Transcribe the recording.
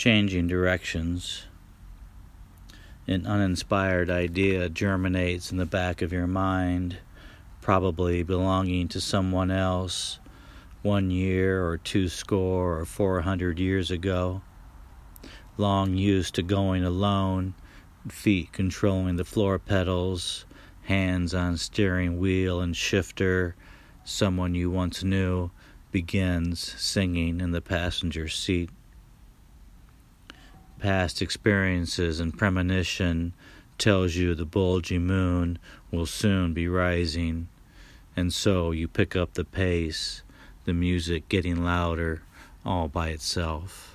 changing directions. An uninspired idea germinates in the back of your mind, probably belonging to someone else 1 year or 20 or 400 years ago. Long used to going alone, feet controlling the floor pedals, hands on steering wheel and shifter, someone you once knew begins singing in the passenger seat. Past experiences and premonition tells you the bulgy moon will soon be rising, and so you pick up the pace, the music getting louder all by itself.